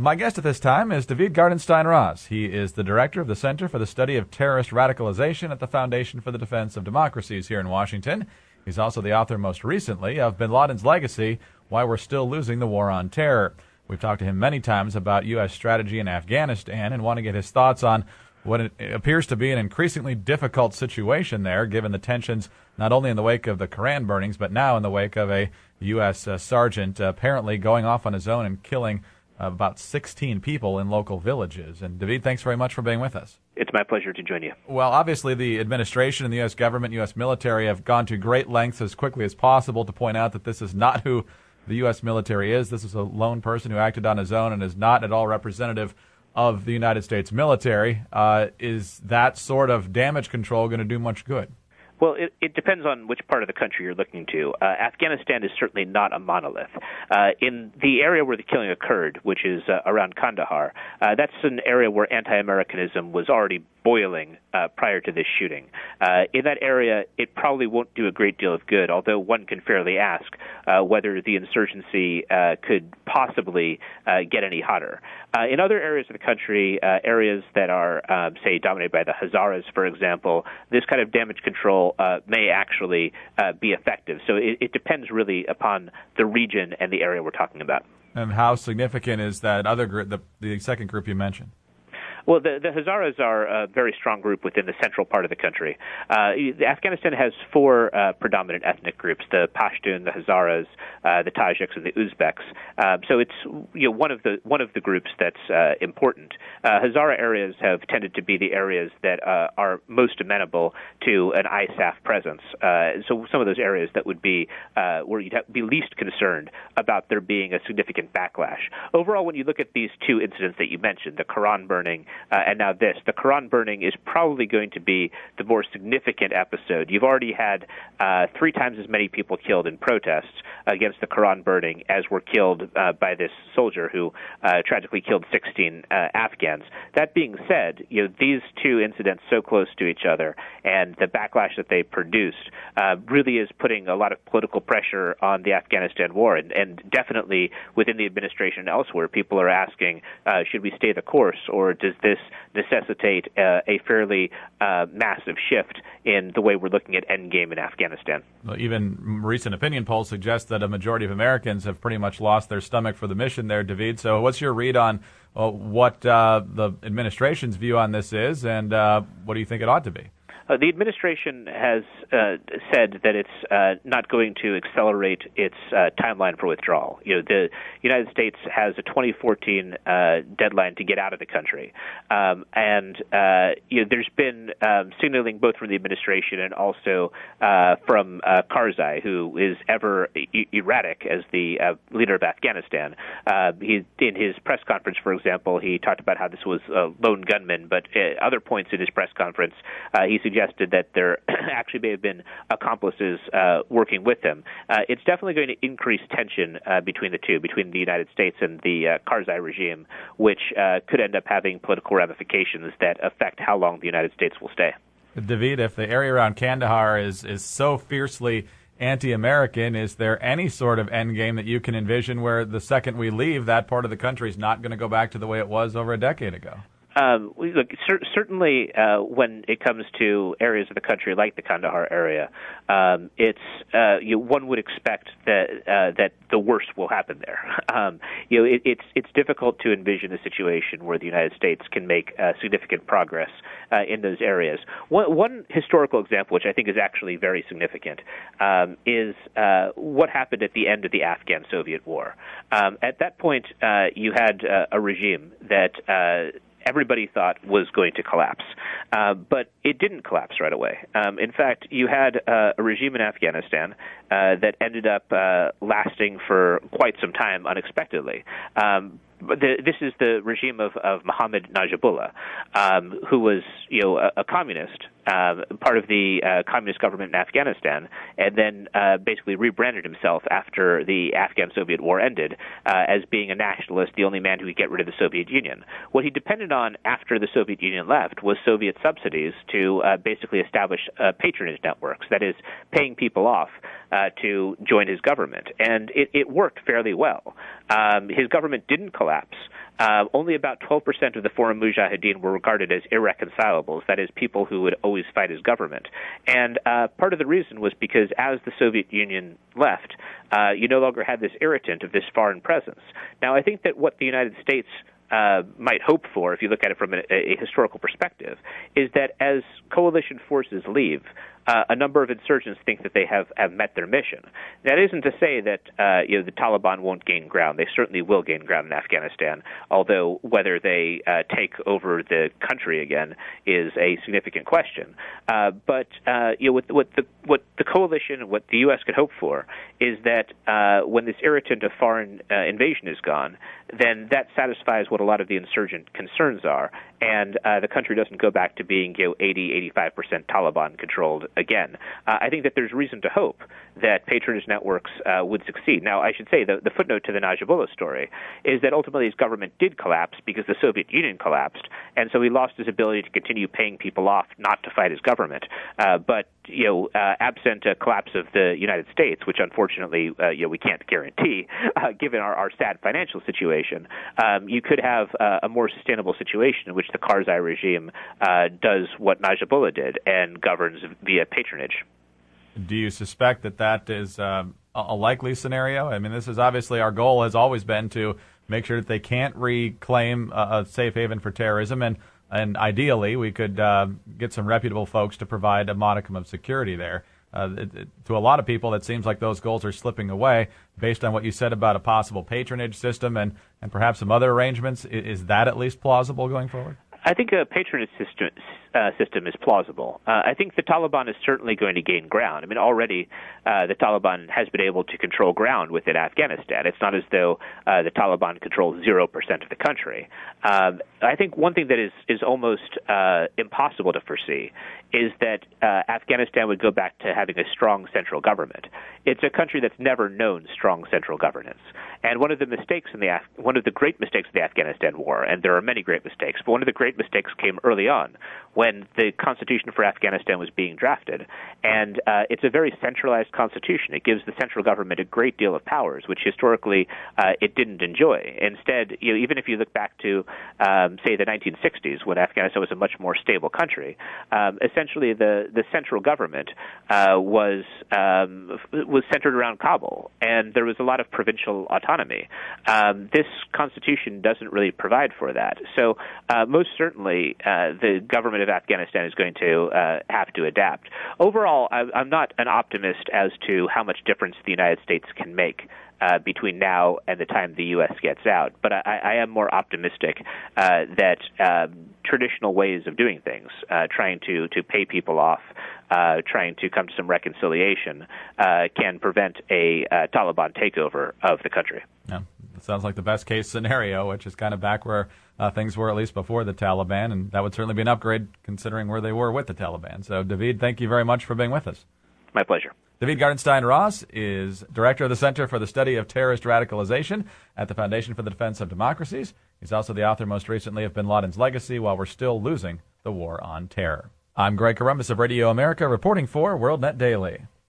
My guest at this time is David Gartenstein-Ross. He is the director of the Center for the Study of Terrorist Radicalization at the Foundation for the Defense of Democracies here in Washington. He's also the author, most recently, of Bin Laden's Legacy, Why We're Still Losing the War on Terror. We've talked to him many times about U.S. strategy in Afghanistan and want to get his thoughts on what it appears to be an increasingly difficult situation there, given the tensions not only in the wake of the Koran burnings, but now in the wake of a U.S. sergeant apparently going off on his own and killing about 16 people in local villages. And David, thanks very much for being with us. It's my pleasure to join you. Well, obviously the administration and the U.S. government, U.S. military have gone to great lengths as quickly as possible to point out that this is not who the U.S. military is. This is a lone person who acted on his own and is not at all representative of the United States military. Is that sort of damage control going to do much good? Well, it depends on which part of the country you're looking to. Afghanistan is certainly not a monolith. In the area where the killing occurred, which is around Kandahar, that's an area where anti-Americanism was already boiling prior to this shooting. In that area, it probably won't do a great deal of good, although one can fairly ask whether the insurgency could possibly get any hotter. In other areas of the country, areas that are, say, dominated by the Hazaras, for example, this kind of damage control may actually be effective. So it depends really upon the region and the area we're talking about. And how significant is that other group, the second group you mentioned? Well, the Hazaras are a very strong group within the central part of the country. Afghanistan has four predominant ethnic groups: the Pashtun, the Hazaras, the Tajiks, and the Uzbeks. So it's one of the groups that's important. Hazara areas have tended to be the areas that are most amenable to an ISAF presence. So some of those areas that would be where you'd be least concerned about there being a significant backlash. Overall, when you look at these two incidents that you mentioned, the Quran burning and now this, the Quran burning is probably going to be the more significant episode. You've already had 3 times as many people killed in protests against the Quran burning as were killed by this soldier who tragically killed 16 Afghans. That being said, these two incidents so close to each other and the backlash that they produced really is putting a lot of political pressure on the Afghanistan war, and definitely within the administration and elsewhere, people are asking, should we stay the course, or does this necessitate a fairly massive shift in the way we're looking at endgame in Afghanistan? Well, even recent opinion polls suggest that a majority of Americans have pretty much lost their stomach for the mission there, David. So what's your read on what the administration's view on this is, and what do you think it ought to be? The administration has said that it's not going to accelerate its timeline for withdrawal. The United States has a 2014 deadline to get out of the country, and there's been signaling both from the administration and also from Karzai, who is ever erratic as the leader of Afghanistan. In his press conference, for example, he talked about how this was a lone gunman, but at other points in his press conference, he suggested that there actually may have been accomplices working with him. It's definitely going to increase tension between the two, between the United States and the Karzai regime, which could end up having political ramifications that affect how long the United States will stay. David, if the area around Kandahar is so fiercely anti-American, is there any sort of endgame that you can envision where the second we leave, that part of the country is not going to go back to the way it was over a decade ago? Look, certainly when it comes to areas of the country like the Kandahar area, one would expect that the worst will happen there. It's difficult to envision a situation where the United States can make significant progress in those areas. One historical example, which I think is actually very significant, is what happened at the end of the Afghan-Soviet War. At that point, you had a regime that everybody thought was going to collapse. But it didn't collapse right away. In fact, you had a regime in Afghanistan that ended up lasting for quite some time unexpectedly. This is the regime of Mohammad Najibullah, who was, a communist, part of the communist government in Afghanistan, and then basically rebranded himself after the Afghan-Soviet war ended as being a nationalist, the only man who could get rid of the Soviet Union. What he depended on after the Soviet Union left was Soviet subsidies to basically establish patronage networks, that is, paying people off to join his government. And it worked fairly well. His government didn't collapse, only about 12% of the foreign mujahideen were regarded as irreconcilables, that is, people who would always fight his government. And part of the reason was because as the Soviet Union left, you no longer had this irritant of this foreign presence. Now, I think that what the United States might hope for, if you look at it from a historical perspective, is that as coalition forces leave, a number of insurgents think that they have met their mission. That isn't to say that the Taliban won't gain ground. They certainly will gain ground in Afghanistan, although whether they take over the country again is a significant question. But what the coalition, what the U.S. could hope for, is that when this irritant of foreign invasion is gone, then that satisfies what a lot of the insurgent concerns are, and the country doesn't go back to being 80-85% Taliban-controlled again. I think that there's reason to hope that patronage networks would succeed. Now, I should say the footnote to the Najibullah story is that ultimately his government did collapse because the Soviet Union collapsed, and so he lost his ability to continue paying people off not to fight his government. But absent a collapse of the United States, which unfortunately we can't guarantee, given our sad financial situation, you could have a more sustainable situation in which the Karzai regime does what Najibullah did and governs via patronage. Do you suspect that is a likely scenario? I mean, this is obviously our goal has always been to make sure that they can't reclaim a safe haven for terrorism, and ideally we could get some reputable folks to provide a modicum of security there. To a lot of people, it seems like those goals are slipping away based on what you said about a possible patronage system and perhaps some other arrangements. Is that at least plausible going forward? I think a patronage system is plausible. I think the Taliban is certainly going to gain ground. I mean, already the Taliban has been able to control ground within Afghanistan. It's not as though the Taliban controls 0% of the country. I think one thing that is almost impossible to foresee is that Afghanistan would go back to having a strong central government. It's a country that's never known strong central governance. And one of the great mistakes of the Afghanistan war, and there are many great mistakes, but one of the great mistakes came early on when the Constitution for Afghanistan was being drafted. And it's a very centralized constitution. It gives the central government a great deal of powers, which historically it didn't enjoy. Instead, even if you look back to, say, the 1960s, when Afghanistan was a much more stable country, essentially the central government was centered around Kabul, and there was a lot of provincial autonomy. This constitution doesn't really provide for that. So most certainly the government of Afghanistan is going to have to adapt. Overall, I'm not an optimist as to how much difference the United States can make between now and the time the U.S. gets out. But I am more optimistic that traditional ways of doing things, trying to pay people off, trying to come to some reconciliation, can prevent a Taliban takeover of the country. Yeah, it sounds like the best case scenario, which is kind of back where things were at least before the Taliban, and that would certainly be an upgrade considering where they were with the Taliban. So, David, thank you very much for being with us. My pleasure. David Gartenstein-Ross is director of the Center for the Study of Terrorist Radicalization at the Foundation for the Defense of Democracies. He's also the author, most recently, of Bin Laden's Legacy While We're Still Losing the War on Terror. I'm Greg Corombos of Radio America, reporting for WorldNet Daily.